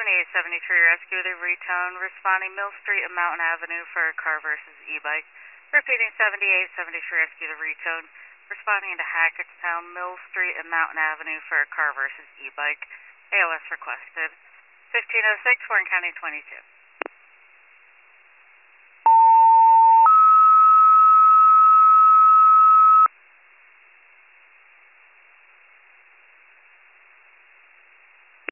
2873 rescue to Retone, responding Mill Street and Mountain Avenue for a car versus e-bike. Repeating 7873 rescue to Retone, responding to Hackettstown, Mill Street and Mountain Avenue for a car versus e-bike. AOS requested. 1506, Warren County 22.